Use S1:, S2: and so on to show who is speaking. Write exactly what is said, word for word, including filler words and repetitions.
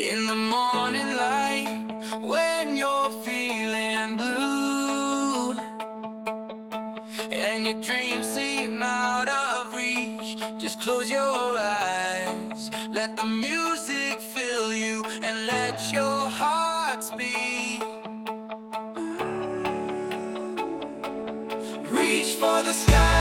S1: In the morning light, when you're feeling blue and your dreams seem out of reach, just close your eyes. Let the music fill you and let your heart speak. Reach for the sky.